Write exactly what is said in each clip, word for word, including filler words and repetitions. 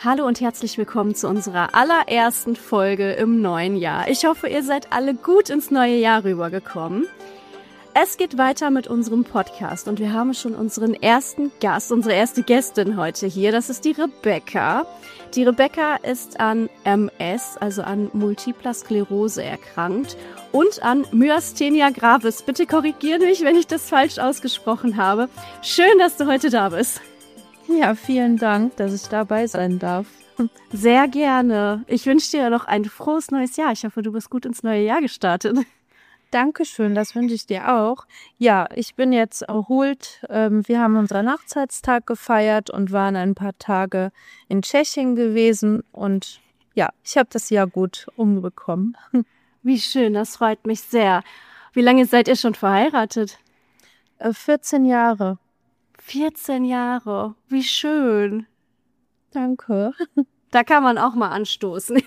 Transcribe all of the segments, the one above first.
Hallo und herzlich willkommen zu unserer allerersten Folge im neuen Jahr. Ich hoffe, ihr seid alle gut ins neue Jahr rübergekommen. Es geht weiter mit unserem Podcast und wir haben schon unseren ersten Gast, unsere erste Gästin heute hier. Das ist die Rebecca. Die Rebecca ist an M S, also an Multipler Sklerose erkrankt und an Myasthenia gravis. Bitte korrigiere mich, wenn ich das falsch ausgesprochen habe. Schön, dass du heute da bist. Ja, vielen Dank, dass ich dabei sein darf. Sehr gerne. Ich wünsche dir noch ein frohes neues Jahr. Ich hoffe, du bist gut ins neue Jahr gestartet. Dankeschön, das wünsche ich dir auch. Ja, ich bin jetzt erholt. Wir haben unseren Hochzeitstag gefeiert und waren ein paar Tage in Tschechien gewesen. Und ja, ich habe das Jahr gut umbekommen. Wie schön, das freut mich sehr. Wie lange seid ihr schon verheiratet? vierzehn Jahre. vierzehn Jahre, wie schön. Danke. Da kann man auch mal anstoßen.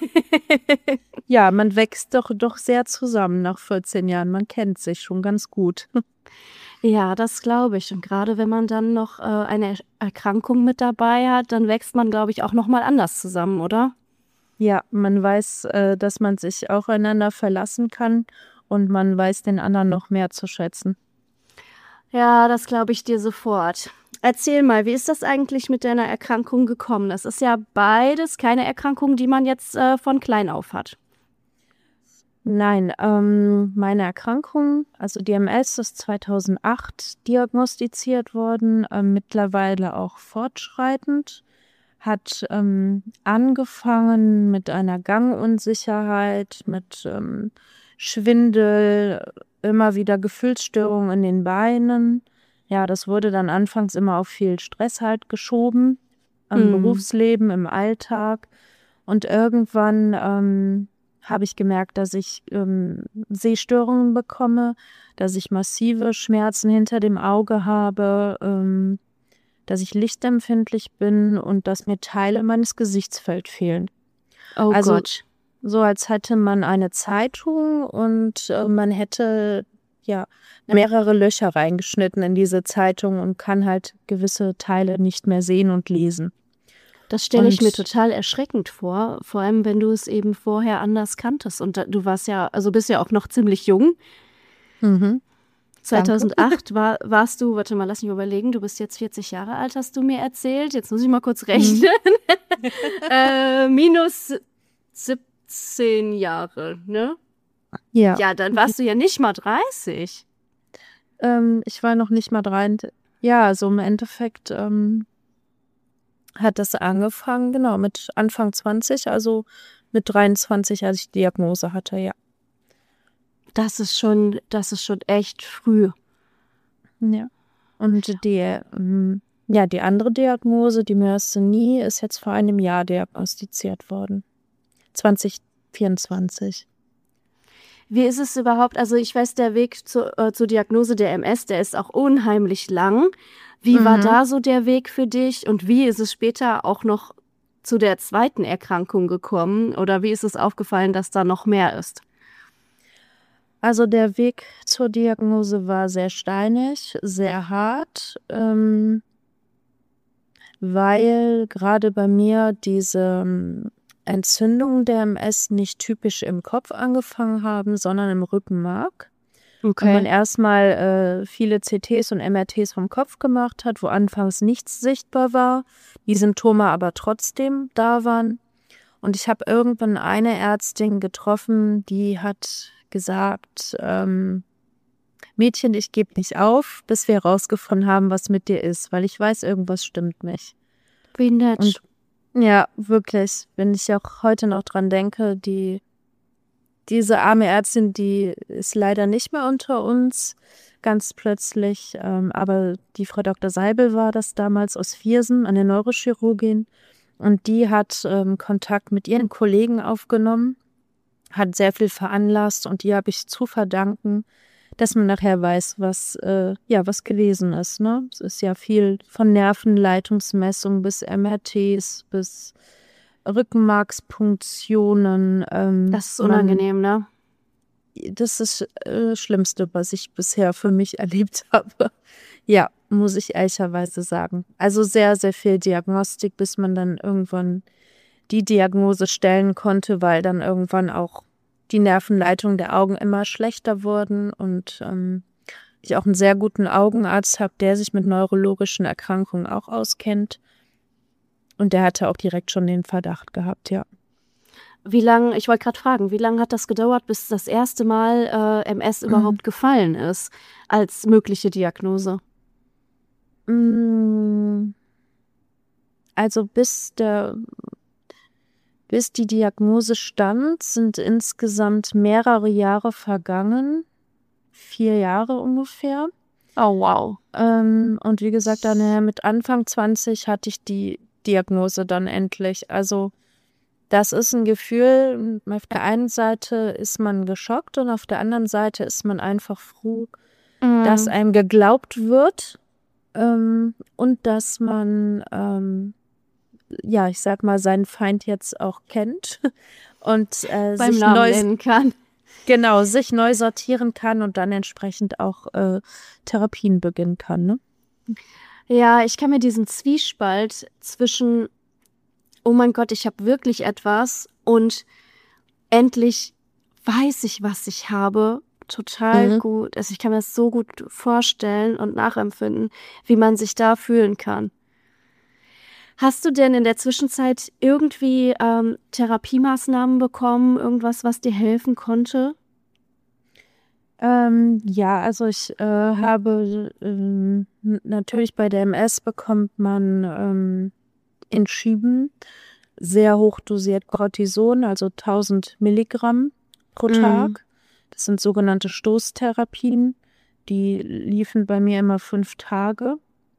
Ja, man wächst doch, doch sehr zusammen nach vierzehn Jahren. Man kennt sich schon ganz gut. Ja, das glaube ich. Und gerade wenn man dann noch äh, eine Erkrankung mit dabei hat, dann wächst man, glaube ich, auch noch mal anders zusammen, oder? Ja, man weiß, äh, dass man sich aufeinander verlassen kann und man weiß den anderen noch mehr zu schätzen. Ja, das glaube ich dir sofort. Erzähl mal, wie ist das eigentlich mit deiner Erkrankung gekommen? Das ist ja beides keine Erkrankung, die man jetzt äh, von klein auf hat. Nein, ähm, meine Erkrankung, also die M S, ist zweitausendacht diagnostiziert worden, äh, mittlerweile auch fortschreitend. Hat ähm, angefangen mit einer Gangunsicherheit, mit ähm, Schwindel, immer wieder Gefühlsstörungen in den Beinen. Ja, das wurde dann anfangs immer auf viel Stress halt geschoben, im Hm. Berufsleben, im Alltag. Und irgendwann ähm, habe ich gemerkt, dass ich ähm, Sehstörungen bekomme, dass ich massive Schmerzen hinter dem Auge habe, ähm, dass ich lichtempfindlich bin und dass mir Teile meines Gesichtsfelds fehlen. Oh Also Gott. so als hätte man eine Zeitung und äh, man hätte ja mehrere Löcher reingeschnitten in diese Zeitung und kann halt gewisse Teile nicht mehr sehen und lesen. Das stelle ich Und- mir total erschreckend vor, vor allem wenn du es eben vorher anders kanntest. Und da, du warst ja, also bist ja auch noch ziemlich jung. Mhm. zweitausendacht war, warst du, warte mal, lass mich überlegen, du bist jetzt vierzig Jahre alt, hast du mir erzählt. Jetzt muss ich mal kurz rechnen. äh, minus siebzehn Jahre, ne? Ja, Ja, dann warst du ja nicht mal dreißig. ähm, ich war noch nicht mal drein. Ja, also im Endeffekt ähm, hat das angefangen, genau, mit Anfang zwanzig, also mit dreiundzwanzig, als ich die Diagnose hatte, ja. Das ist schon, das ist schon echt früh. Ja. Und die, ähm, ja, die andere Diagnose, die Myasthenie, ist jetzt vor einem Jahr diagnostiziert worden. zwanzig vierundzwanzig. Wie ist es überhaupt, also ich weiß, der Weg zur, äh, zur Diagnose der M S, der ist auch unheimlich lang. Wie war Mhm. da so der Weg für dich und wie ist es später auch noch zu der zweiten Erkrankung gekommen oder wie ist es aufgefallen, dass da noch mehr ist? Also der Weg zur Diagnose war sehr steinig, sehr hart, ähm, weil gerade bei mir diese ähm, Entzündungen der M S nicht typisch im Kopf angefangen haben, sondern im Rückenmark. Und man erstmal äh, viele C Ts und M R Ts vom Kopf gemacht hat, wo anfangs nichts sichtbar war, die Symptome aber trotzdem da waren. Und ich habe irgendwann eine Ärztin getroffen, die hat gesagt, ähm, Mädchen, ich gebe nicht auf, bis wir herausgefunden haben, was mit dir ist, weil ich weiß, irgendwas stimmt nicht. Wie nett. Und ja, wirklich, wenn ich auch heute noch dran denke, die diese arme Ärztin, die ist leider nicht mehr unter uns, ganz plötzlich. Ähm, aber die Frau Doktor Seibel war das damals aus Viersen, eine Neurochirurgin. Und die hat ähm, Kontakt mit ihren Kollegen aufgenommen, hat sehr viel veranlasst. Und die habe ich zu verdanken, dass man nachher weiß, was, äh, ja, was gewesen ist. Ne? Es ist ja viel von Nervenleitungsmessung bis M R Ts, bis Rückenmarkspunktionen. Ähm, Das ist unangenehm, ne? Das ist das äh, Schlimmste, was ich bisher für mich erlebt habe. Ja, muss ich ehrlicherweise sagen. Also sehr, sehr viel Diagnostik, bis man dann irgendwann die Diagnose stellen konnte, weil dann irgendwann auch die Nervenleitungen der Augen immer schlechter wurden und ähm, ich auch einen sehr guten Augenarzt habe, der sich mit neurologischen Erkrankungen auch auskennt. Und der hatte auch direkt schon den Verdacht gehabt, ja. Wie lange, ich wollte gerade fragen, wie lange hat das gedauert, bis das erste Mal äh, M S überhaupt gefallen ist als mögliche Diagnose? Also bis der, bis die Diagnose stand, sind insgesamt mehrere Jahre vergangen. Vier Jahre ungefähr. Oh, wow. Ähm, und wie gesagt, dann äh, mit Anfang zwanzig hatte ich die Diagnose dann endlich. Also das ist ein Gefühl, auf der einen Seite ist man geschockt und auf der anderen Seite ist man einfach froh, Mhm. dass einem geglaubt wird ähm, und dass man, ähm, ja, ich sag mal, seinen Feind jetzt auch kennt und äh, Beim sich Namen neu, nennen kann. genau, sich neu sortieren kann und dann entsprechend auch äh, Therapien beginnen kann, ne? Ja, ich kann mir diesen Zwiespalt zwischen, oh mein Gott, ich habe wirklich etwas und endlich weiß ich, was ich habe, total Mhm. gut. Also ich kann mir das so gut vorstellen und nachempfinden, wie man sich da fühlen kann. Hast du denn in der Zwischenzeit irgendwie ähm, Therapiemaßnahmen bekommen, irgendwas, was dir helfen konnte? Ähm, ja, also ich äh, habe ähm, n- natürlich bei der M S bekommt man ähm, in Schüben sehr hoch dosiert Cortison, also tausend Milligramm pro Mhm. Tag. Das sind sogenannte Stoßtherapien. Die liefen bei mir immer fünf Tage.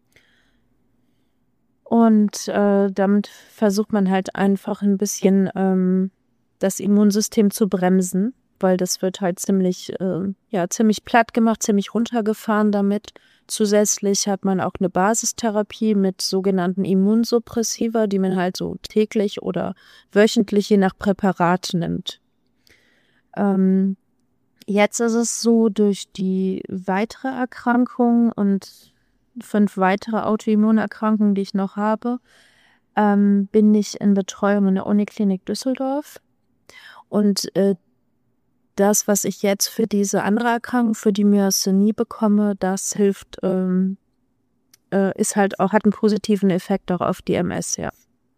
Und äh, damit versucht man halt einfach ein bisschen ähm, das Immunsystem zu bremsen, weil das wird halt ziemlich, äh, ja, ziemlich platt gemacht, ziemlich runtergefahren damit. Zusätzlich hat man auch eine Basistherapie mit sogenannten Immunsuppressiva, die man halt so täglich oder wöchentlich je nach Präparat nimmt. Ähm, jetzt ist es so, durch die weitere Erkrankung und fünf weitere Autoimmunerkrankungen, die ich noch habe, ähm, bin ich in Betreuung in der Uniklinik Düsseldorf. Und äh, das, was ich jetzt für diese andere Erkrankung, für die Myasthenie bekomme, das hilft, ähm, äh, ist halt auch, hat einen positiven Effekt auch auf die M S, ja.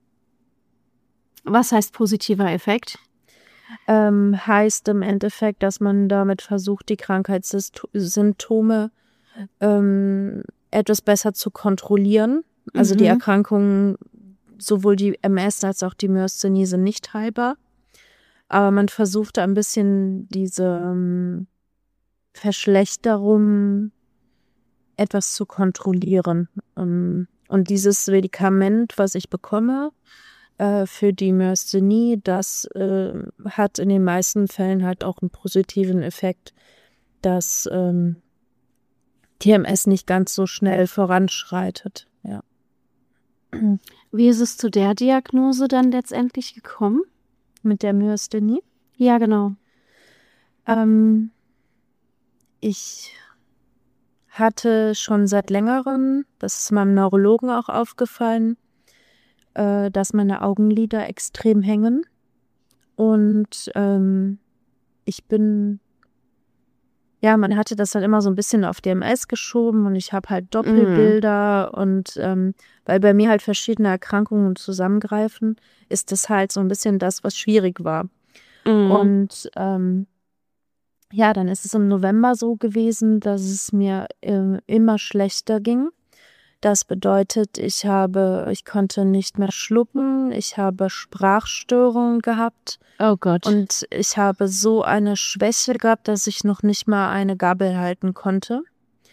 Was heißt positiver Effekt? Ähm, heißt im Endeffekt, dass man damit versucht, die Krankheitssymptome ähm, etwas besser zu kontrollieren. Also die Mhm. Erkrankungen, sowohl die M S als auch die Myasthenie sind nicht heilbar. Aber man versucht ein bisschen diese ähm, Verschlechterung etwas zu kontrollieren. Ähm, und dieses Medikament, was ich bekomme äh, für die Myasthenie, das äh, hat in den meisten Fällen halt auch einen positiven Effekt, dass ähm, die M S nicht ganz so schnell voranschreitet. Ja. Wie ist es zu der Diagnose dann letztendlich gekommen? Mit der Myasthenie. Ja, genau. Ähm, ich hatte schon seit längerem, das ist meinem Neurologen auch aufgefallen, äh, dass meine Augenlider extrem hängen. Und ähm, ich bin, ja, man hatte das halt immer so ein bisschen auf die M S geschoben und ich habe halt Mhm. Doppelbilder und ähm, weil bei mir halt verschiedene Erkrankungen zusammengreifen, ist das halt so ein bisschen das, was schwierig war. Mhm. Und ähm, ja, dann ist es im November so gewesen, dass es mir äh, immer schlechter ging. Das bedeutet, ich habe, ich konnte nicht mehr schlucken, ich habe Sprachstörungen gehabt Oh Gott. und ich habe so eine Schwäche gehabt, dass ich noch nicht mal eine Gabel halten konnte.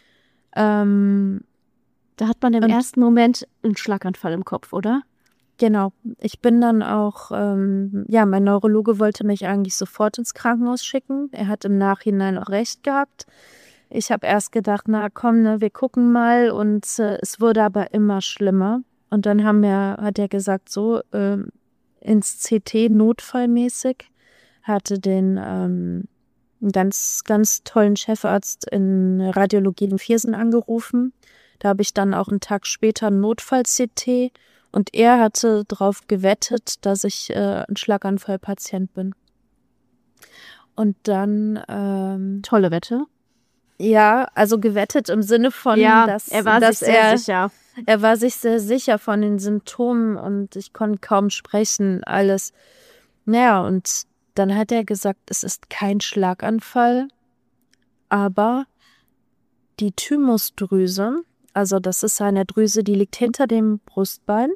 Ähm, Da hat man im und ersten Moment einen Schlaganfall im Kopf, oder? genau, ich bin dann auch, ähm, ja, mein Neurologe wollte mich eigentlich sofort ins Krankenhaus schicken. Er hat im Nachhinein auch recht gehabt. Ich habe erst gedacht, na komm, ne, wir gucken mal und äh, es wurde aber immer schlimmer. Und dann haben wir, hat er gesagt, so ähm, ins C T notfallmäßig, hatte den ähm, einen ganz, ganz tollen Chefarzt in Radiologie in Viersen angerufen. Da habe ich dann auch einen Tag später einen Notfall-C T und er hatte darauf gewettet, dass ich äh, ein Schlaganfallpatient bin. Und dann ähm, Tolle Wette. Ja, also gewettet im Sinne von, Ja, dass, er war dass sich sehr er, sicher. er war sich sehr sicher von den Symptomen und ich konnte kaum sprechen, alles. Naja, und dann hat er gesagt, es ist kein Schlaganfall, aber die Thymusdrüse, also das ist eine Drüse, die liegt hinter dem Brustbein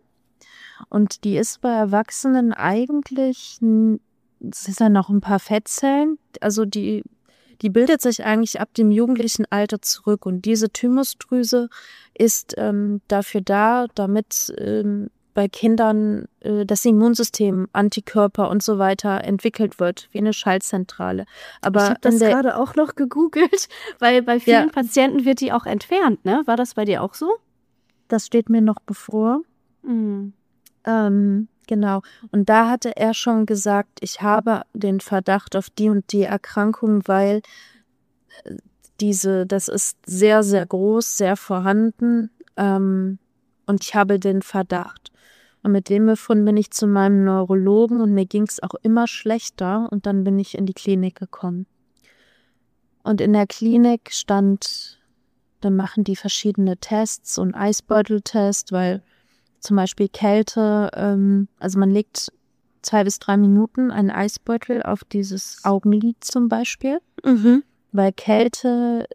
und die ist bei Erwachsenen eigentlich, n- es sind ja noch ein paar Fettzellen, also die Die bildet sich eigentlich ab dem jugendlichen Alter zurück und diese Thymusdrüse ist ähm, dafür da, damit ähm, bei Kindern äh, das Immunsystem, Antikörper und so weiter entwickelt wird, wie eine Schaltzentrale. Aber ich habe das in der, gerade auch noch gegoogelt, weil bei vielen Ja. Patienten wird die auch entfernt, ne? War das bei dir auch so? das steht mir noch bevor. Mhm. Ähm, genau. Und da hatte er schon gesagt, ich habe den Verdacht auf die und die Erkrankung, weil äh, diese, das ist sehr, sehr groß, sehr vorhanden. Ähm, und ich habe den Verdacht. Und mit dem Befund bin ich zu meinem Neurologen und mir ging es auch immer schlechter. Und dann bin ich in die Klinik gekommen. Und in der Klinik stand, dann machen die verschiedene Tests, so einen Eisbeuteltest, weil zum Beispiel Kälte, ähm, also man legt zwei bis drei Minuten einen Eisbeutel auf dieses Augenlid zum Beispiel, Mhm. weil Kälte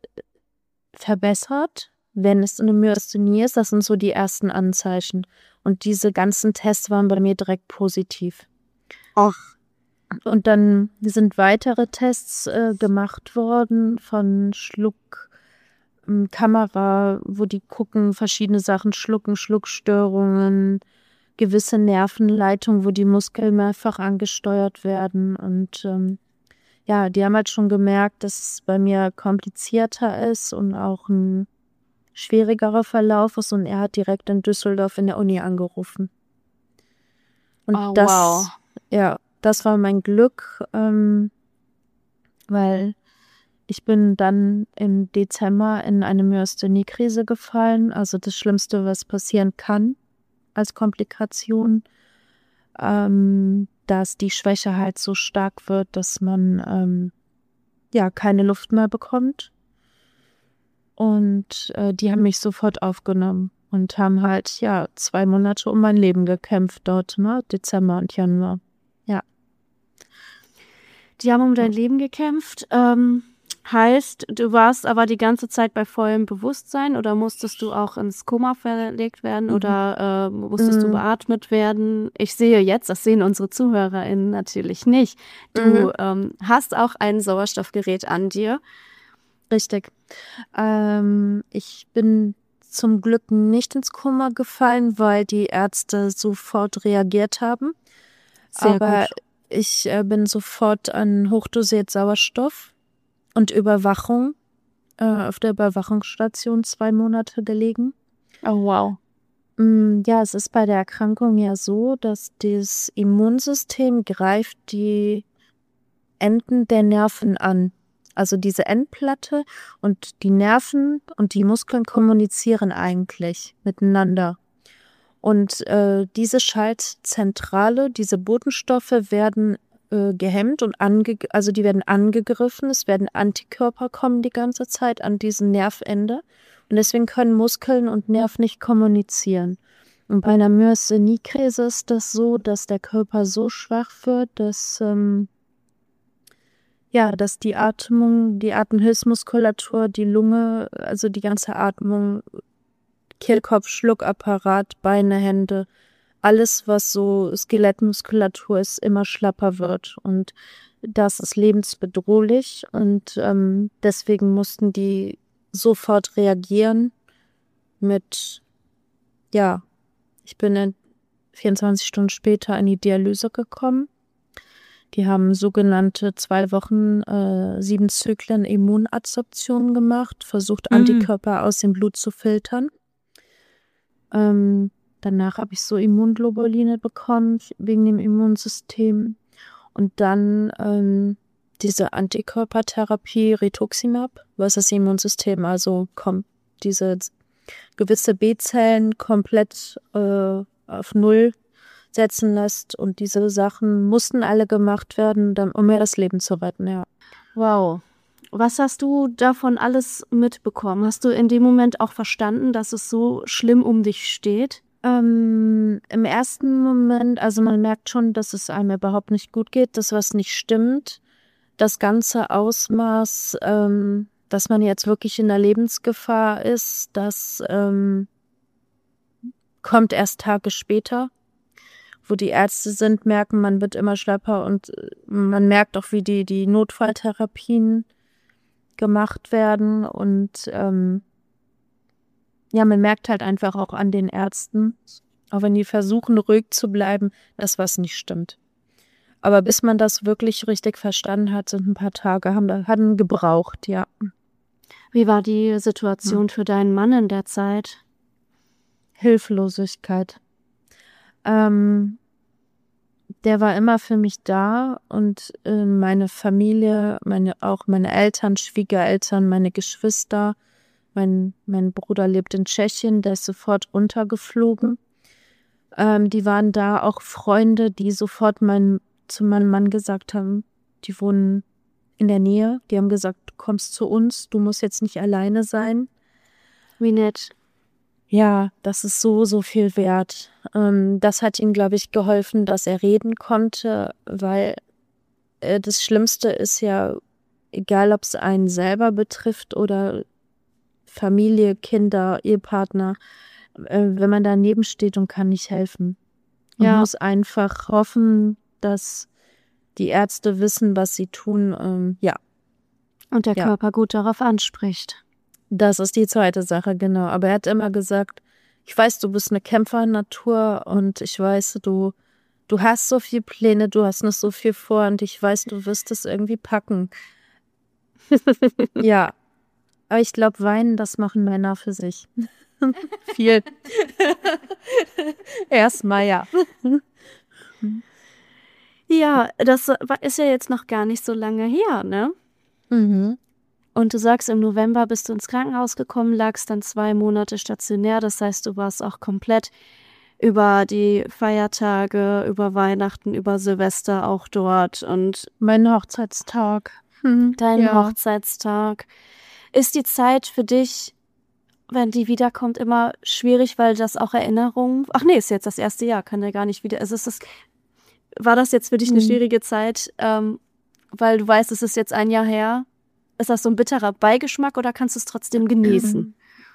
verbessert, wenn es eine Myasthenie ist. Das sind so die ersten Anzeichen. Und diese ganzen Tests waren bei mir direkt positiv. Ach. Und dann sind weitere Tests äh, gemacht worden von Schluck, ähm, Kamera, wo die gucken, verschiedene Sachen schlucken, Schluckstörungen, gewisse Nervenleitungen, wo die Muskeln mehrfach angesteuert werden. Und ähm, ja, die haben halt schon gemerkt, dass es bei mir komplizierter ist und auch ein schwierigerer Verlauf ist. Und er hat direkt in Düsseldorf in der Uni angerufen. Und Oh, das, wow. ja, das war mein Glück, ähm, weil ich bin dann im Dezember in eine Myasthenie-Krise gefallen. Also das Schlimmste, was passieren kann als Komplikation, ähm, dass die Schwäche halt so stark wird, dass man ähm, ja keine Luft mehr bekommt. Und äh, die haben mich sofort aufgenommen und haben halt ja zwei Monate um mein Leben gekämpft dort, ne? Dezember und Januar. Ja. Die haben um dein Leben gekämpft. Ähm, heißt, du warst aber die ganze Zeit bei vollem Bewusstsein oder musstest du auch ins Koma verlegt werden Mhm. oder äh, musstest du Mhm. beatmet werden? Ich sehe jetzt, das sehen unsere ZuhörerInnen natürlich nicht, du Mhm. ähm, hast auch ein Sauerstoffgerät an dir. Richtig. Ähm, ich bin zum Glück nicht ins Koma gefallen, weil die Ärzte sofort reagiert haben. Sehr Aber gut. ich äh, bin sofort an hochdosiert Sauerstoff und Überwachung äh, auf der Überwachungsstation zwei Monate gelegen. Oh, wow. Mm, Ja, es ist bei der Erkrankung ja so, dass das Immunsystem greift die Enden der Nerven an. Also diese Endplatte und die Nerven und die Muskeln kommunizieren eigentlich miteinander. Und äh, diese Schaltzentrale, diese Botenstoffe werden äh, gehemmt und ange also die werden angegriffen. Es werden Antikörper kommen die ganze Zeit an diesen Nervende. Und deswegen können Muskeln und Nerv nicht kommunizieren. Und bei einer Myasthenie-Krise ist das so, dass der Körper so schwach wird, dass ähm, ja, dass die Atmung, die Atemhilfsmuskulatur, die Lunge, also die ganze Atmung, Kehlkopf, Schluckapparat, Beine, Hände, alles, was so Skelettmuskulatur ist, immer schlapper wird. Und das ist lebensbedrohlich. Und ähm, deswegen mussten die sofort reagieren mit, ja, ich bin in vierundzwanzig Stunden später in die Dialyse gekommen. Die haben sogenannte zwei Wochen, äh, sieben Zyklen Immunadsorption gemacht, versucht Mhm. Antikörper aus dem Blut zu filtern. Ähm, danach habe ich so Immunglobuline bekommen wegen dem Immunsystem. Und dann ähm, diese Antikörpertherapie Rituximab, was das Immunsystem also kommt, diese gewisse B-Zellen komplett äh, auf Null setzen lässt. Und diese Sachen mussten alle gemacht werden, dann, um mir das Leben zu retten, ja. Wow. Was hast du davon alles mitbekommen? Hast du in dem Moment auch verstanden, dass es so schlimm um dich steht? Ähm, im ersten Moment, also man merkt schon, dass es einem überhaupt nicht gut geht, dass was nicht stimmt. Das ganze Ausmaß, ähm, dass man jetzt wirklich in der Lebensgefahr ist, das ähm, kommt erst Tage später, wo die Ärzte sind, merken, man wird immer schlapper und man merkt auch, wie die, die Notfalltherapien gemacht werden und ähm, ja, man merkt halt einfach auch an den Ärzten, auch wenn die versuchen, ruhig zu bleiben, dass was nicht stimmt. Aber bis man das wirklich richtig verstanden hat, sind ein paar Tage, haben haben gebraucht, ja. Wie war die Situation hm. für deinen Mann in der Zeit? Hilflosigkeit. Ähm, der war immer für mich da und äh, meine Familie, meine auch meine Eltern, Schwiegereltern, meine Geschwister. Mein, mein Bruder lebt in Tschechien, der ist sofort runtergeflogen. Ähm, die waren da, auch Freunde, die sofort mein, zu meinem Mann gesagt haben, die wohnen in der Nähe. Die haben gesagt, du kommst zu uns, du musst jetzt nicht alleine sein. Wie nett. Ja, das ist so, so viel wert. Ähm, das hat ihm, glaube ich, geholfen, dass er reden konnte, weil äh, das Schlimmste ist ja, egal ob es einen selber betrifft oder Familie, Kinder, Ehepartner, äh, wenn man daneben steht und kann nicht helfen. Man ja. muss einfach hoffen, dass die Ärzte wissen, was sie tun. Ähm, ja. Und der ja. Körper gut darauf anspricht. Das ist die zweite Sache, genau. Aber er hat immer gesagt, ich weiß, du bist eine Kämpfernatur und ich weiß, du, du hast so viele Pläne, du hast noch so viel vor und ich weiß, du wirst es irgendwie packen. Ja. Aber ich glaube, weinen, das machen Männer für sich. Viel. Erstmal, ja. Ja, das ist ja jetzt noch gar nicht so lange her, ne? Mhm. Und du sagst, im November bist du ins Krankenhaus gekommen, lagst dann zwei Monate stationär. Das heißt, du warst auch komplett über die Feiertage, über Weihnachten, über Silvester auch dort. Und mein Hochzeitstag. Hm, dein ja. Hochzeitstag. Ist die Zeit für dich, wenn die wiederkommt, immer schwierig, weil das auch Erinnerungen... Ach nee, ist jetzt das erste Jahr, kann der gar nicht wieder... Also ist das, war das jetzt für dich eine schwierige Zeit, ähm, weil du weißt, es ist jetzt ein Jahr her? Ist das so ein bitterer Beigeschmack oder kannst du es trotzdem genießen?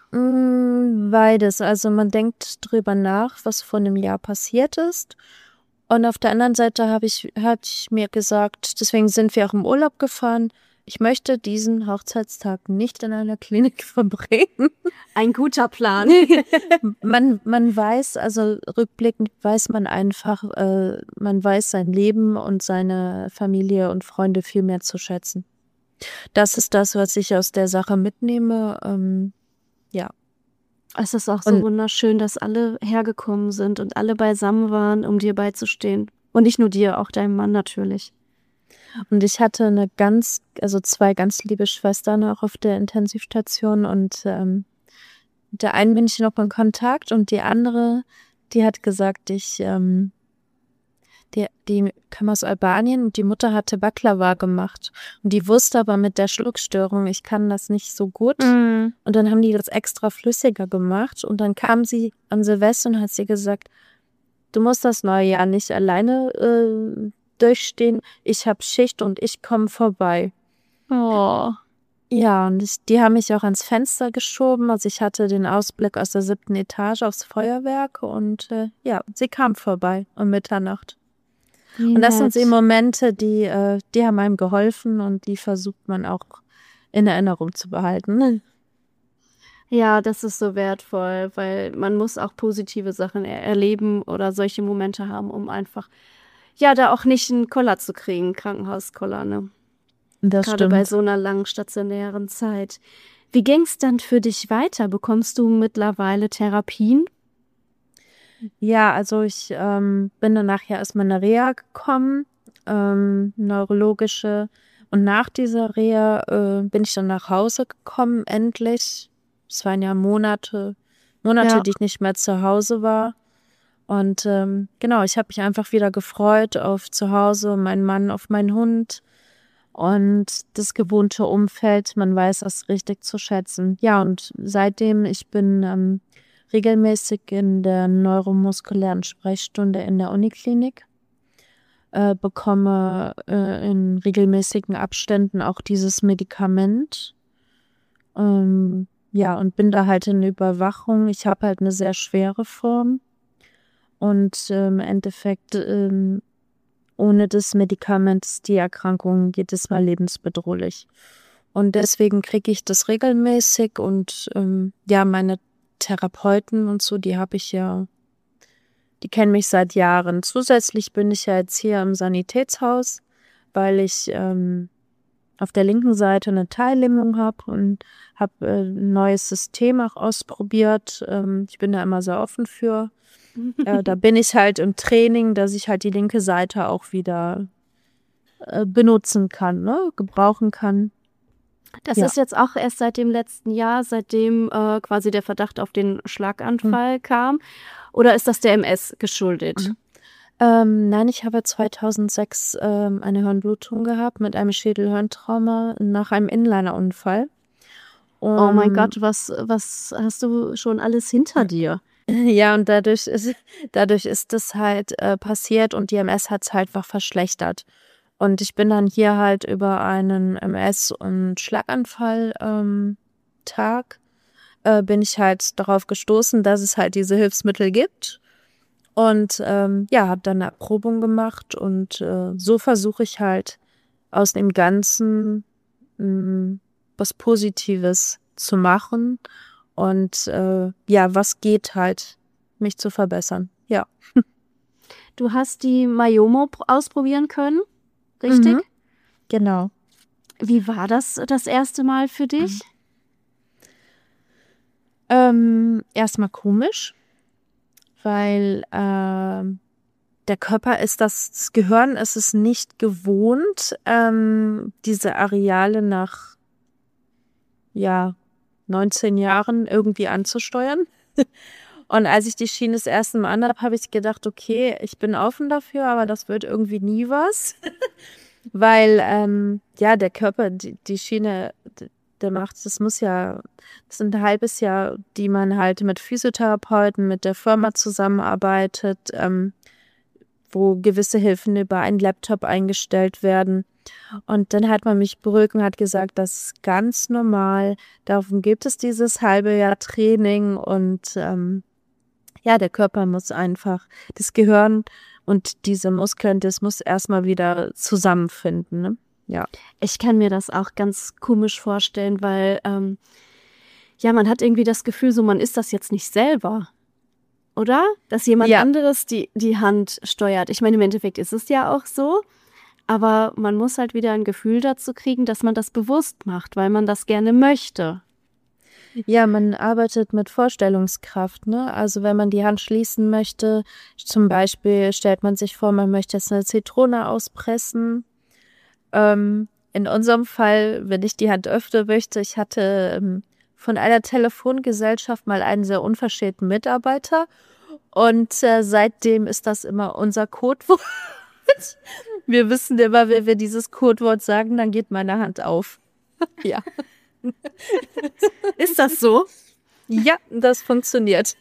Beides. Also man denkt drüber nach, was vor einem Jahr passiert ist. Und auf der anderen Seite habe ich, hab ich mir gesagt, deswegen sind wir auch im Urlaub gefahren, ich möchte diesen Hochzeitstag nicht in einer Klinik verbringen. Ein guter Plan. man, man weiß, also rückblickend weiß man einfach, äh, man weiß sein Leben und seine Familie und Freunde viel mehr zu schätzen. Das ist das, was ich aus der Sache mitnehme. Ähm, ja. Es ist auch so und, wunderschön, dass alle hergekommen sind und alle beisammen waren, um dir beizustehen. Und nicht nur dir, auch deinem Mann natürlich. Und ich hatte eine ganz, also zwei ganz liebe Schwestern auch auf der Intensivstation und ähm, mit der einen bin ich noch in Kontakt und die andere, die hat gesagt, ich, ähm, die, die kam aus Albanien und die Mutter hatte Baklava gemacht und die wusste aber mit der Schluckstörung, ich kann das nicht so gut mm. und dann haben die das extra flüssiger gemacht und dann kam sie an Silvester und hat sie gesagt, du musst das neue Jahr nicht alleine äh, durchstehen, ich habe Schicht und ich komme vorbei. Oh. Ja, und ich, die haben mich auch ans Fenster geschoben, also ich hatte den Ausblick aus der siebten Etage aufs Feuerwerk und äh, ja, sie kam vorbei um Mitternacht. Wie und das nett. sind die Momente, die, äh, die haben einem geholfen und die versucht man auch in Erinnerung zu behalten. Ja, das ist so wertvoll, weil man muss auch positive Sachen er- erleben oder solche Momente haben, um einfach, ja, da auch nicht einen Koller zu kriegen, Krankenhauskoller, ne? Das Gerade stimmt. bei so einer langen stationären Zeit. Wie ging's dann für dich weiter? Bekommst du mittlerweile Therapien? Ja, also ich ähm, bin dann nachher erstmal in eine Reha gekommen, ähm, neurologische. Und nach dieser Reha äh, bin ich dann nach Hause gekommen, endlich. Es waren ja Monate, Monate, Ja. die ich nicht mehr zu Hause war. Und ähm, genau, ich habe mich einfach wieder gefreut auf zu Hause, meinen Mann, auf meinen Hund und das gewohnte Umfeld. Man weiß das richtig zu schätzen. Ja, und seitdem, ich bin ähm, regelmäßig in der neuromuskulären Sprechstunde in der Uniklinik, äh, bekomme äh, in regelmäßigen Abständen auch dieses Medikament. Ähm, ja, und bin da halt in Überwachung. Ich habe halt eine sehr schwere Form. Und ähm, im Endeffekt, ähm, ohne das Medikament ist die Erkrankung jedes Mal lebensbedrohlich. Und deswegen kriege ich das regelmäßig und ähm, ja, meine Therapeuten und so, die habe ich ja, die kennen mich seit Jahren. Zusätzlich bin ich ja jetzt hier im Sanitätshaus, weil ich ähm, auf der linken Seite eine Teillähmung habe und habe äh, ein neues System auch ausprobiert. Ähm, ich bin da immer sehr offen für. Äh, da bin ich halt im Training, dass ich halt die linke Seite auch wieder äh, benutzen kann, ne, gebrauchen kann. Das Ja. ist jetzt auch erst seit dem letzten Jahr, seitdem äh, quasi der Verdacht auf den Schlaganfall kam. Oder ist das der M S geschuldet? Mhm. Ähm, nein, ich habe zweitausendsechs ähm, eine Hirnblutung gehabt mit einem Schädelhirntrauma nach einem Inlinerunfall. Oh mein Und Gott, was, was hast du schon alles hinter dir? ja, und dadurch ist, dadurch ist das halt äh, passiert und die M S hat es halt einfach verschlechtert. Und ich bin dann hier halt über einen M S- und Schlaganfall ähm, Tag äh, bin ich halt darauf gestoßen, dass es halt diese Hilfsmittel gibt. Und ähm, ja, habe dann eine Erprobung gemacht und äh, so versuche ich halt aus dem Ganzen mh, was Positives zu machen und äh, ja, was geht halt, mich zu verbessern. Ja. Du hast die Myomo pr- ausprobieren können, richtig? Mhm. Genau. Wie war das das erste Mal für dich? Ähm, erstmal komisch, weil ähm, der Körper ist das, das Gehirn ist es nicht gewohnt, ähm, diese Areale nach ja neunzehn Jahren irgendwie anzusteuern. Und als ich die Schiene das erste Mal anhab, habe ich gedacht, okay, ich bin offen dafür, aber das wird irgendwie nie was. Weil, ähm, ja, der Körper, die, die Schiene, d- der macht, das muss ja, das sind ein halbes Jahr, die man halt mit Physiotherapeuten, mit der Firma zusammenarbeitet, ähm, wo gewisse Hilfen über einen Laptop eingestellt werden. Und dann hat man mich beruhigt und hat gesagt, das ist ganz normal. Darum gibt es dieses halbe Jahr Training und ähm, ja, der Körper muss einfach, das Gehirn und diese Muskeln, das muss erstmal wieder zusammenfinden. Ne? Ja. Ich kann mir das auch ganz komisch vorstellen, weil ähm, ja, man hat irgendwie das Gefühl, so man ist das jetzt nicht selber, oder? Dass jemand Ja. anderes die, die Hand steuert. Ich meine, im Endeffekt ist es ja auch so, aber man muss halt wieder ein Gefühl dazu kriegen, dass man das bewusst macht, weil man das gerne möchte. Ja, man arbeitet mit Vorstellungskraft, ne? Also wenn man die Hand schließen möchte, zum Beispiel stellt man sich vor, man möchte jetzt eine Zitrone auspressen. Ähm, in unserem Fall, wenn ich die Hand öffnen möchte, ich hatte ähm, von einer Telefongesellschaft mal einen sehr unverschämten Mitarbeiter und äh, seitdem ist das immer unser Codewort. Wir wissen immer, wenn wir dieses Codewort sagen, dann geht meine Hand auf. Ja. Ist das so? Ja, das funktioniert.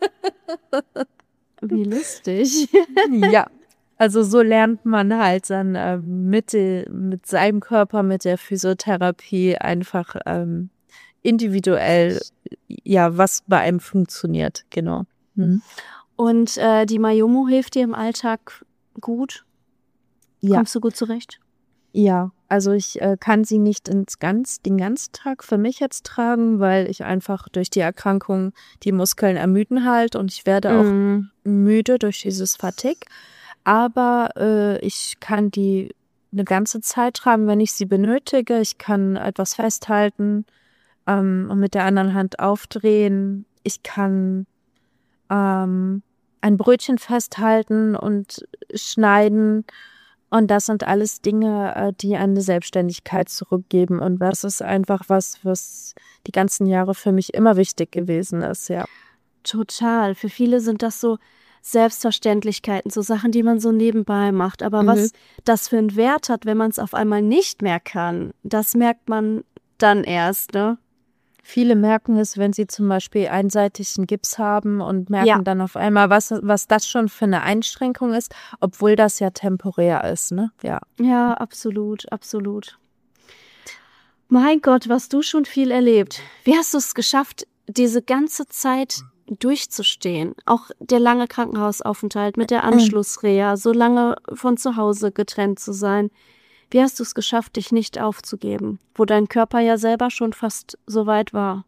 Wie lustig. Ja, also so lernt man halt dann äh, mit, de, mit seinem Körper, mit der Physiotherapie einfach ähm, individuell, ja, was bei einem funktioniert, genau. Mhm. Und äh, die Myomo hilft dir im Alltag gut? Ja, Kommst du gut zurecht? ja, also ich äh, kann sie nicht ins ganz, den ganzen Tag für mich jetzt tragen, weil ich einfach durch die Erkrankung die Muskeln ermüden halt und ich werde auch Mm. müde durch dieses Fatigue. Aber äh, ich kann die eine ganze Zeit tragen, wenn ich sie benötige. Ich kann etwas festhalten ähm, und mit der anderen Hand aufdrehen. Ich kann ähm, ein Brötchen festhalten und schneiden. Und das sind alles Dinge, äh, die eine Selbstständigkeit zurückgeben. Und das ist einfach was, was die ganzen Jahre für mich immer wichtig gewesen ist, ja. Total. Für viele sind das so Selbstverständlichkeiten, so Sachen, die man so nebenbei macht. Aber Mhm. was das für einen Wert hat, wenn man es auf einmal nicht mehr kann, das merkt man dann erst, ne? Viele merken es, wenn sie zum Beispiel einseitigen Gips haben und merken Ja. dann auf einmal, was, was das schon für eine Einschränkung ist, obwohl das ja temporär ist, ne? Ja. Ja, absolut, absolut. Mein Gott, was du schon viel erlebt. Wie hast du es geschafft, diese ganze Zeit durchzustehen? Auch der lange Krankenhausaufenthalt mit der Anschlussreha, so lange von zu Hause getrennt zu sein. Wie hast du es geschafft, dich nicht aufzugeben, wo dein Körper ja selber schon fast so weit war?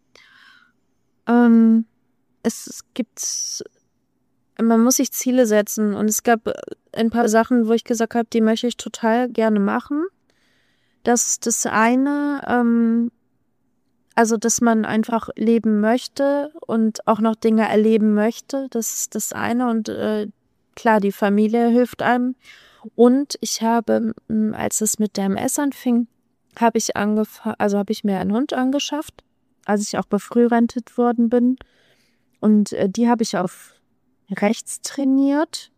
Ähm, es gibt, man muss sich Ziele setzen und es gab ein paar Sachen, wo ich gesagt habe, die möchte ich total gerne machen. Das ist das eine, ähm, also dass man einfach leben möchte und auch noch Dinge erleben möchte, das ist das eine und äh, klar, die Familie hilft einem. Und ich habe, m, als es mit der M S anfing, habe ich angefangen, also habe ich mir einen Hund angeschafft, als ich auch befrührentet worden bin. Und äh, die habe ich auf rechts trainiert,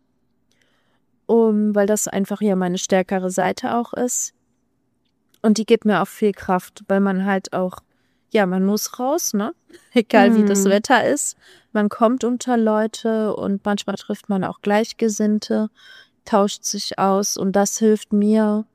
um, weil das einfach ja meine stärkere Seite auch ist. Und die gibt mir auch viel Kraft, weil man halt auch, ja, man muss raus, ne? Egal wie das Hm. Wetter ist. Man kommt unter Leute und manchmal trifft man auch Gleichgesinnte, tauscht sich aus und das hilft mir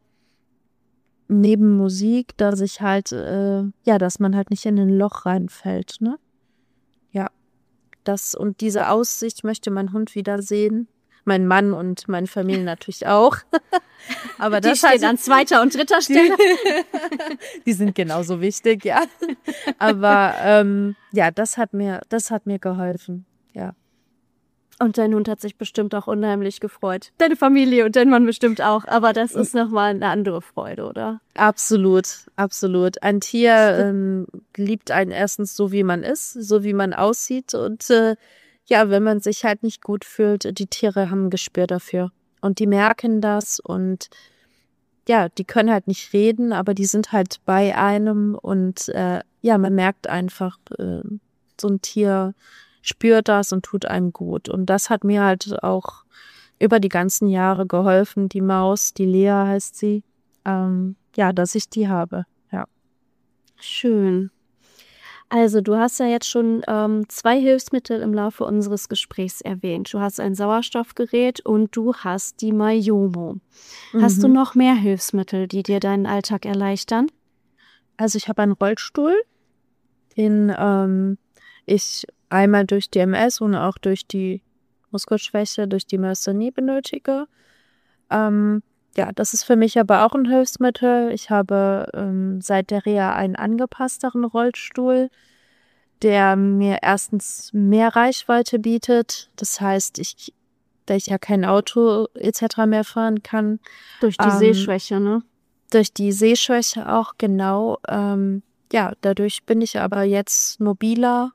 neben Musik, dass ich halt, äh, ja, dass man halt nicht in ein Loch reinfällt, ne? Ja, das und diese Aussicht möchte mein Hund wieder sehen. Mein Mann und meine Familie natürlich auch. Aber Die das stehen halt, an zweiter und dritter Stelle. die sind genauso wichtig, ja. Aber ähm, ja, das hat mir, das hat mir geholfen, ja. Und dein Hund hat sich bestimmt auch unheimlich gefreut. Deine Familie und dein Mann bestimmt auch. Aber das ist nochmal eine andere Freude, oder? Absolut, absolut. Ein Tier ähm, liebt einen erstens so, wie man ist, so wie man aussieht. Und äh, ja, wenn man sich halt nicht gut fühlt, die Tiere haben ein Gespür dafür. Und die merken das und ja, die können halt nicht reden, aber die sind halt bei einem und äh, ja, man merkt einfach, äh, so ein Tier spürt das und tut einem gut. Und das hat mir halt auch über die ganzen Jahre geholfen. Die Maus, die Lea heißt sie, ähm, ja, dass ich die habe, ja. Schön. Also du hast ja jetzt schon ähm, zwei Hilfsmittel im Laufe unseres Gesprächs erwähnt. Du hast ein Sauerstoffgerät und du hast die Myomo. Hast du Mhm. noch mehr Hilfsmittel, die dir deinen Alltag erleichtern? Also ich habe einen Rollstuhl, den ähm, ich einmal durch die M S und auch durch die Muskelschwäche, durch die Myasthenie benötige. Ähm, ja, das ist für mich aber auch ein Hilfsmittel. Ich habe ähm, seit der Reha einen angepassteren Rollstuhl, der mir erstens mehr Reichweite bietet. Das heißt, ich, da ich ja kein Auto et cetera mehr fahren kann, Durch die ähm, Sehschwäche, ne? durch die Sehschwäche auch, genau. Ähm, ja, dadurch bin ich aber jetzt mobiler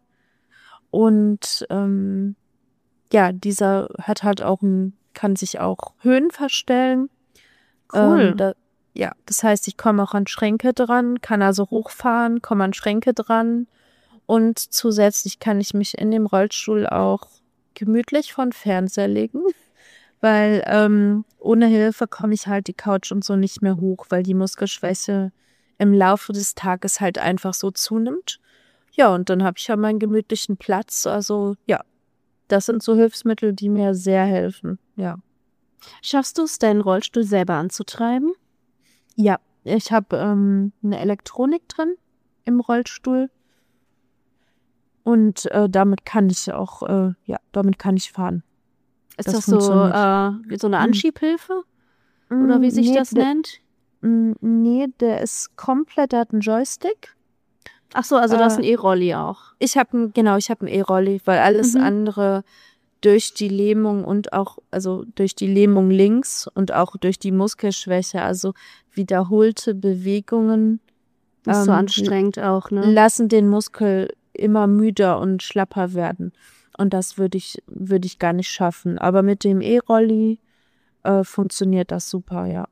und ähm, ja, dieser hat halt auch ein, kann sich auch Höhen verstellen. Cool. Ähm, da, ja, das heißt, ich komme auch an Schränke dran, kann also hochfahren, komme an Schränke dran und zusätzlich kann ich mich in dem Rollstuhl auch gemütlich von Fernseher legen, weil ähm, ohne Hilfe komme ich halt die Couch und so nicht mehr hoch, weil die Muskelschwäche im Laufe des Tages halt einfach so zunimmt. Ja, und dann habe ich ja meinen gemütlichen Platz. Also ja, das sind so Hilfsmittel, die mir sehr helfen. Ja. Schaffst du es, deinen Rollstuhl selber anzutreiben? Ja, ich habe ähm, eine Elektronik drin im Rollstuhl und äh, damit kann ich auch, äh, ja, damit kann ich fahren. Ist Das das, so funktioniert. äh, wie so eine Mhm. Anschiebhilfe? Oder wie sich nee, das der, nennt? mm, nee, der ist komplett, der hat einen Joystick. Ach so, also du hast Äh, ein E-Rolli auch. ich habe genau, ich habe einen E-Rolli, weil alles Mhm. andere durch die Lähmung und auch, also durch die Lähmung links und auch durch die Muskelschwäche, also wiederholte Bewegungen Ist so ähm, anstrengend auch, ne? lassen den Muskel immer müder und schlapper werden. Und das würde ich, würde ich gar nicht schaffen. Aber mit dem E-Rolli äh, funktioniert das super, ja.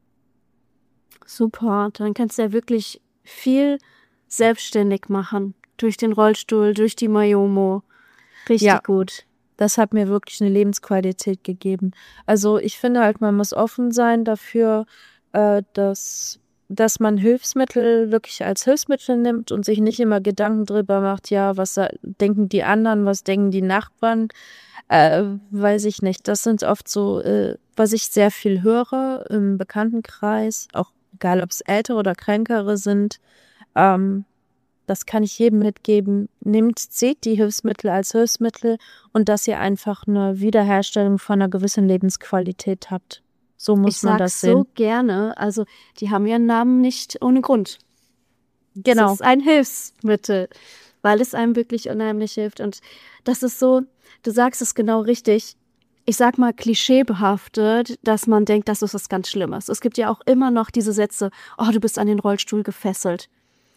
Super, dann kannst du ja wirklich viel selbstständig machen. Durch den Rollstuhl, durch die Myomo. Richtig Ja. gut. Das hat mir wirklich eine Lebensqualität gegeben. Also, ich finde halt, man muss offen sein dafür, äh, dass dass man Hilfsmittel wirklich als Hilfsmittel nimmt und sich nicht immer Gedanken drüber macht: „Ja, was sa denken die anderen, was denken die Nachbarn?“ Äh, weiß ich nicht. Das sind oft so, äh, was ich sehr viel höre im Bekanntenkreis, auch egal ob's Ältere oder Kränkere sind. Ähm, das kann ich jedem mitgeben. Nehmt seht die Hilfsmittel als Hilfsmittel und dass ihr einfach 'ne Wiederherstellung von 'ner gewissen Lebensqualität habt. So Ich muss man sag's das so sehen. gerne, also die haben ihren Namen nicht ohne Grund. Es Genau. ist ein Hilfsmittel, weil es einem wirklich unheimlich hilft. Und das ist so, du sagst es genau richtig, ich sag mal klischeebehaftet, dass man denkt, das ist was ganz Schlimmes. Es gibt ja auch immer noch diese Sätze: „Oh, du bist an den Rollstuhl gefesselt.“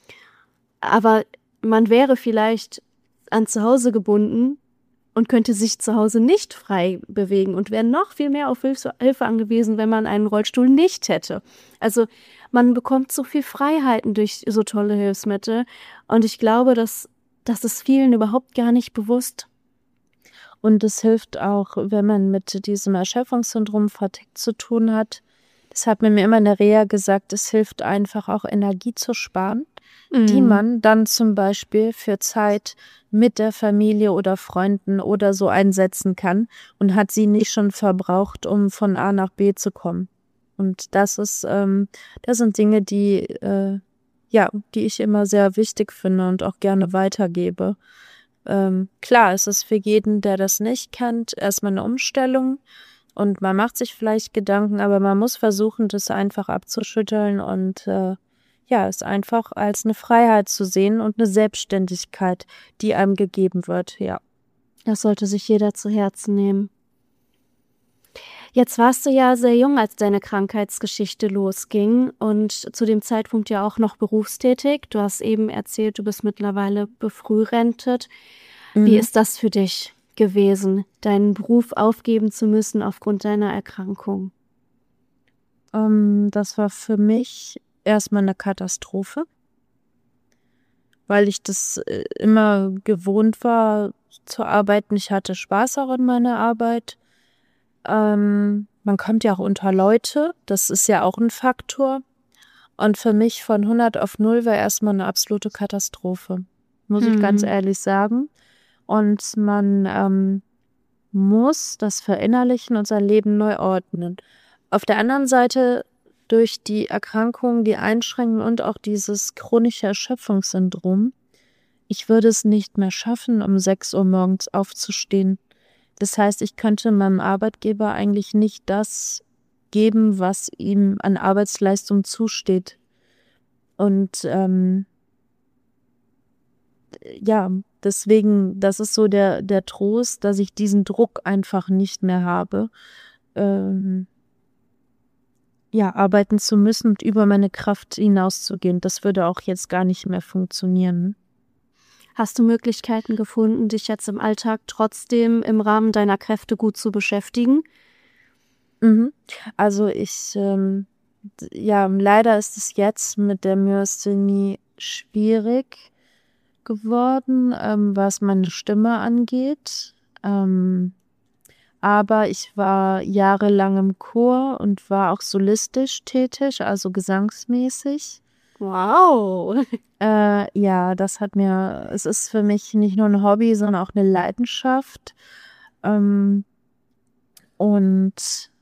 Aber man wäre vielleicht an zu Hause gebunden und könnte sich zu Hause nicht frei bewegen und wäre noch viel mehr auf Hilfs Hilfe angewiesen, wenn man einen Rollstuhl nicht hätte. Also, man bekommt so viel Freiheiten durch so tolle Hilfsmittel und ich glaube, das das ist vielen überhaupt gar nicht bewusst. Und es hilft auch, wenn man mit diesem Erschöpfungssyndrom Fatigue zu tun hat. Das hat man mir immer in der Reha gesagt, es hilft einfach auch Energie zu sparen, die Mhm. man dann zum Beispiel für Zeit mit der Familie oder Freunden oder so einsetzen kann und hat sie nicht schon verbraucht, um von A nach B zu kommen. Und das ist, ähm das sind Dinge, die, äh ja, die ich immer sehr wichtig finde und auch gerne weitergebe. Ähm, klar, es ist für jeden, der das nicht kennt, erst mal 'ne Umstellung und man macht sich vielleicht Gedanken, aber man muss versuchen, das einfach abzuschütteln und, äh, ja, es einfach als 'ne Freiheit zu sehen und 'ne Selbstständigkeit, die einem gegeben wird, ja. Das sollte sich jeder zu Herzen nehmen. Jetzt warst du ja sehr jung, als deine Krankheitsgeschichte losging und zu dem Zeitpunkt ja auch noch berufstätig. Du hast eben erzählt, du bist mittlerweile befrührentet. Wie Mhm. ist das für dich gewesen, deinen Beruf aufgeben zu müssen aufgrund deiner Erkrankung? Ähm, das war für mich erst mal 'ne Katastrophe weil ich das, äh, immer gewohnt war zu arbeiten. Ich hatte Spaß auch an meiner Arbeit. Ähm, man kommt ja auch unter Leute, das ist ja auch 'n Faktor. Und für mich von hundert auf null war erst mal 'ne absolute Katastrophe, muss ich ganz Mhm. ehrlich sagen. Und man, ähm, muss das verinnerlichen und sein Leben neu ordnen. Auf der anderen Seite durch die Erkrankung, die Einschränkungen und auch dieses chronische Erschöpfungssyndrom, ich würde es nicht mehr schaffen, um sechs Uhr morgens aufzustehen. Das heißt, ich könnte meinem Arbeitgeber eigentlich nicht das geben, was ihm an Arbeitsleistung zusteht. Und, ähm ja, deswegen, das ist so der der Trost, dass ich diesen Druck einfach nicht mehr habe, ähm ja, arbeiten zu müssen und über meine Kraft hinauszugehen. Das würde auch jetzt gar nicht mehr funktionieren. Hast du Möglichkeiten gefunden, dich jetzt im Alltag trotzdem im Rahmen deiner Kräfte gut zu beschäftigen? Mhm. Also, ich, ähm d ja, leider ist es jetzt mit der Myasthenie schwierig geworden, ähm, was meine Stimme angeht. Ähm, aber ich war jahrelang im Chor und war auch solistisch tätig, also gesangsmäßig. Wow. Äh, ja, das hat mir es ist für mich nicht nur 'n Hobby, sondern auch 'ne Leidenschaft. Ähm und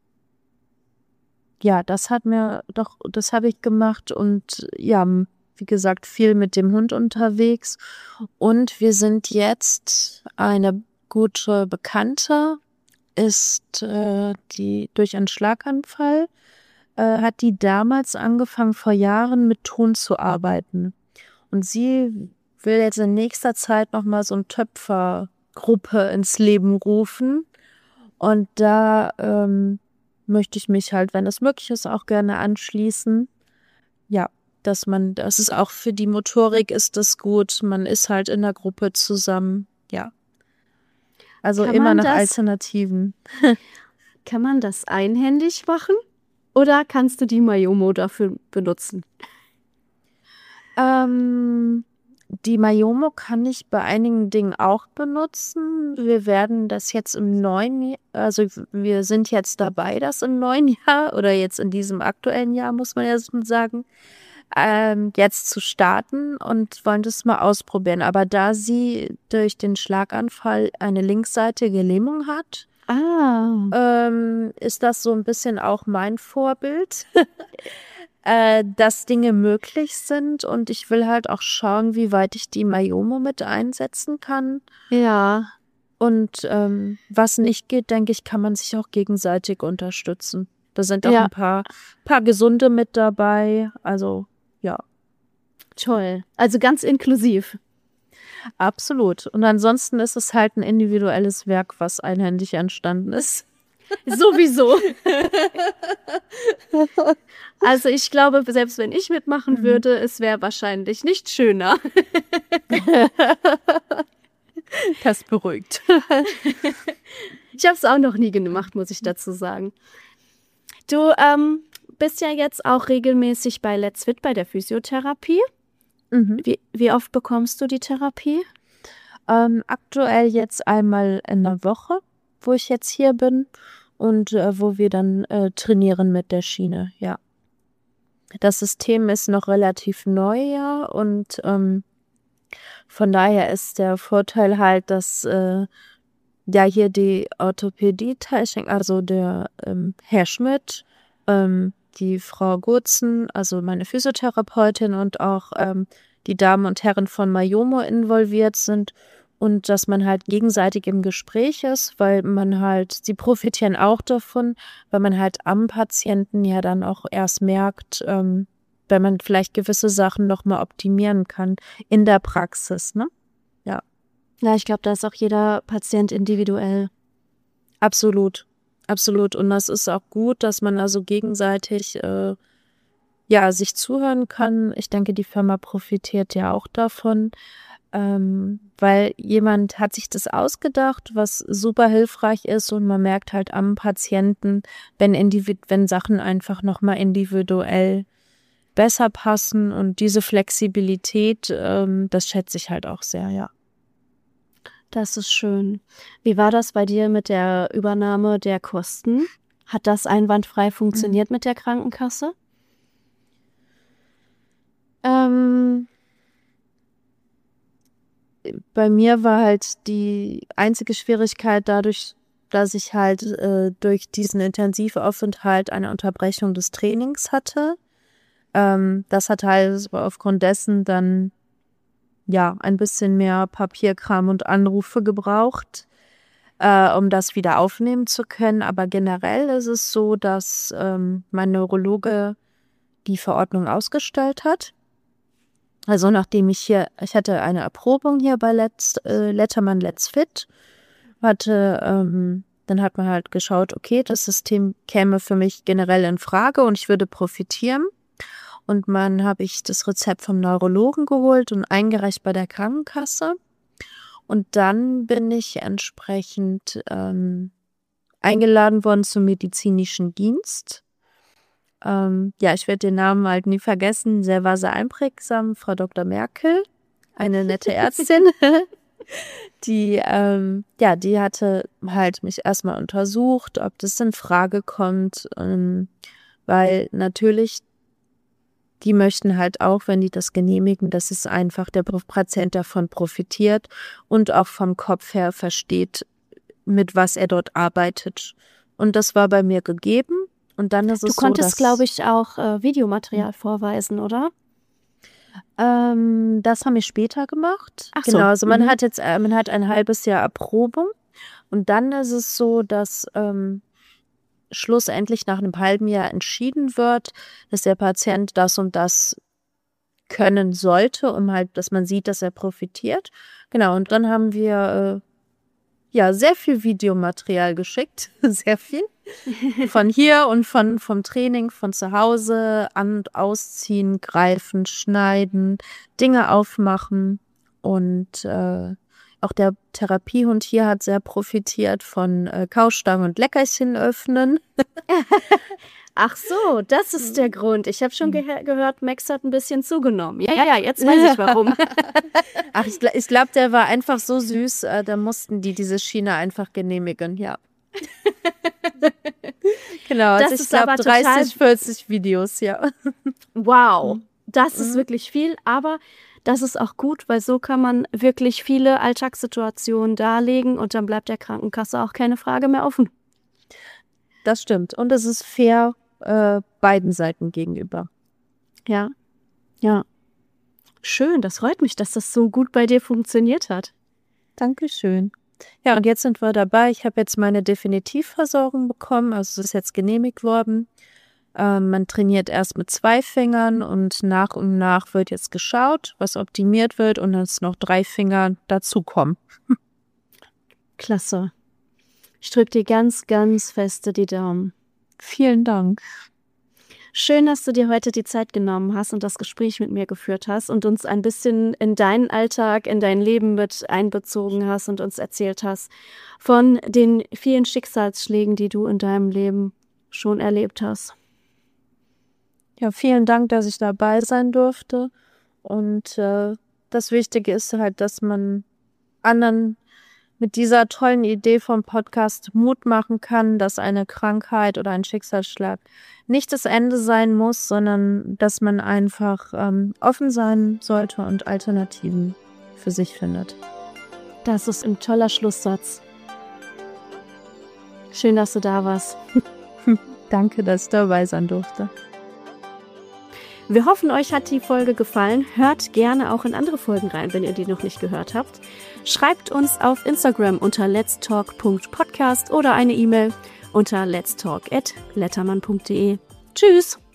ja, das hat mir doch das habe ich gemacht und ja, hm, wie gesagt, viel mit dem Hund unterwegs. Und wir sind jetzt eine gute Bekannte ist, äh, die durch einen Schlaganfall, äh, hat die damals angefangen, vor Jahren mit Ton zu arbeiten. Und sie will jetzt in nächster Zeit noch mal so 'n Töpfergruppe ins Leben rufen. Und da, ähm, möchte ich mich halt, wenn das möglich ist, auch gerne anschließen. Ja, dass man das ist auch für die Motorik ist das gut. Man ist halt in 'ner Gruppe zusammen, ja. Also, Kann immer man nach das Alternativen. kann man das einhändig machen oder kannst du die Mayomo dafür benutzen? Ähm, die Myomo kann ich bei einigen Dingen auch benutzen. Wir werden das jetzt im neuen Jahr, also wir sind jetzt dabei, das im neuen Jahr oder jetzt in diesem aktuellen Jahr, muss man ja so sagen, ähm, jetzt zu starten und wollen das mal ausprobieren. Aber da sie durch den Schlaganfall eine linksseitige Lähmung hat, Ah. ähm, ist das so ein bisschen auch mein Vorbild. Äh, dass Dinge möglich sind und ich will halt auch schauen, wie weit ich die Myomo mit einsetzen kann. Ja. Und ähm, was nicht geht, denke ich, kann man sich auch gegenseitig unterstützen. Da sind auch Ja. ein paar, paar Gesunde mit dabei. Also ja, Toll. Also ganz inklusiv. absolut. Und ansonsten ist es halt ein individuelles Werk, was einhändig entstanden ist. Sowieso. Also ich glaube, selbst wenn ich mitmachen würde, es wäre wahrscheinlich nicht schöner. Das beruhigt. Ich habe es auch noch nie gemacht, muss ich dazu sagen. Du ähm, bist ja jetzt auch regelmäßig bei Let's Fit, bei der Physiotherapie. Mhm. Wie, wie oft bekommst du die Therapie? Ähm, aktuell jetzt einmal in der Woche, wo ich jetzt hier bin und äh, wo wir dann äh, trainieren mit der Schiene, ja. Das System ist noch relativ neu, ja, und ähm, von daher ist der Vorteil halt, dass äh, ja hier die Orthopädie-Technik, also der ähm, Herr Schmidt, ähm, die Frau Gurzen, also meine Physiotherapeutin und auch ähm, die Damen und Herren von Myomo involviert sind und dass man halt gegenseitig im Gespräch ist, weil man halt, sie profitieren auch davon, weil man halt am Patienten ja dann auch erst merkt, ähm, wenn man vielleicht gewisse Sachen nochmal optimieren kann in der Praxis, ne? Ja. Ja, ich glaube, da ist auch jeder Patient individuell. Absolut, absolut. Und das ist auch gut, dass man also gegenseitig äh, ja sich zuhören kann. Ich denke, die Firma profitiert ja auch davon, ähm, weil jemand hat sich das ausgedacht, was super hilfreich ist und man merkt halt am Patienten, wenn individ wenn Sachen einfach nochmal individuell besser passen und diese Flexibilität, ähm, das schätze ich halt auch sehr, ja. Das ist schön. Wie war das bei dir mit der Übernahme der Kosten? Hat das einwandfrei funktioniert mit der Krankenkasse? Ähm, bei mir war halt die einzige Schwierigkeit dadurch, dass ich halt äh, durch diesen Intensivaufenthalt eine Unterbrechung des Trainings hatte. Ähm, das hat halt aufgrund dessen dann ja ein bisschen mehr Papierkram und Anrufe gebraucht, äh, um das wieder aufnehmen zu können. Aber generell ist es so, dass ähm, mein Neurologe die Verordnung ausgestellt hat. Also nachdem ich hier, ich hatte eine Erprobung hier bei Let's, äh, Letterman Let's Fit, hatte, ähm, dann hat man halt geschaut, okay, das System käme für mich generell in Frage und ich würde profitieren. Und dann habe ich das Rezept vom Neurologen geholt und eingereicht bei der Krankenkasse. Und dann bin ich entsprechend ähm, eingeladen worden zum medizinischen Dienst. Ähm, ja, ich werde den Namen halt nie vergessen. Sehr war sehr einprägsam, Frau Doktor Merkel, eine nette Ärztin. Die, ähm, ja, die hatte halt mich erstmal untersucht, ob das in Frage kommt, ähm, weil natürlich die möchten halt auch, wenn die das genehmigen, dass es einfach der Patient davon profitiert und auch vom Kopf her versteht, mit was er dort arbeitet. Und das war bei mir gegeben. Und dann ist es Du konntest, so, glaube ich, auch äh, Videomaterial vorweisen, oder? Ähm, das haben wir später gemacht. Ach so. Genau, also man Mhm. hat jetzt, äh, man hat ein halbes Jahr Erprobung und dann ist es so, dass ähm, schlussendlich nach einem halben Jahr entschieden wird, dass der Patient das und das können sollte, um halt, dass man sieht, dass er profitiert. Genau, und dann haben wir äh, ja sehr viel Videomaterial geschickt, sehr viel. Von hier und von vom Training, von zu Hause, an- und ausziehen, greifen, schneiden, Dinge aufmachen. Und äh, auch der Therapiehund hier hat sehr profitiert von äh, Kaustangen und Leckerchen öffnen. Ach so, das ist der Grund. Ich habe schon ge- gehört, Max hat ein bisschen zugenommen. Ja, ja, ja, jetzt weiß ich warum. Ach, ich, ich glaube, der war einfach so süß, äh, da mussten die diese Schiene einfach genehmigen, ja. Genau, Das also ich ist aber glaube total- dreißig, vierzig Videos, ja. Wow, das ist Mhm. wirklich viel, aber das ist auch gut, weil so kann man wirklich viele Alltagssituationen darlegen und dann bleibt der Krankenkasse auch keine Frage mehr offen. Das stimmt. Und es ist fair äh, beiden Seiten gegenüber. Ja, ja. Schön, das freut mich, dass das so gut bei dir funktioniert hat. Dankeschön. Ja, und jetzt sind wir dabei. Ich habe jetzt meine Definitivversorgung bekommen, also es ist jetzt genehmigt worden. Ähm, man trainiert erst mit zwei Fingern und nach und nach wird jetzt geschaut, was optimiert wird und dass noch drei Finger dazukommen. Klasse. Ich drücke dir ganz, ganz feste die Daumen. Vielen Dank. Schön, dass du dir heute die Zeit genommen hast und das Gespräch mit mir geführt hast und uns ein bisschen in deinen Alltag, in dein Leben mit einbezogen hast und uns erzählt hast von den vielen Schicksalsschlägen, die du in deinem Leben schon erlebt hast. Ja, vielen Dank, dass ich dabei sein durfte. Und äh, das Wichtige ist halt, dass man anderen mit dieser tollen Idee vom Podcast Mut machen kann, dass eine Krankheit oder ein Schicksalsschlag nicht das Ende sein muss, sondern dass man einfach ähm, offen sein sollte und Alternativen für sich findet. Das ist ein toller Schlusssatz. Schön, dass du da warst. Danke, dass ich dabei sein durfte. Wir hoffen, euch hat die Folge gefallen. Hört gerne auch in andere Folgen rein, wenn ihr die noch nicht gehört habt. Schreibt uns auf Instagram unter letstalk punkt podcast oder eine E-Mail unter letstalk at lettermann punkt de. Tschüss!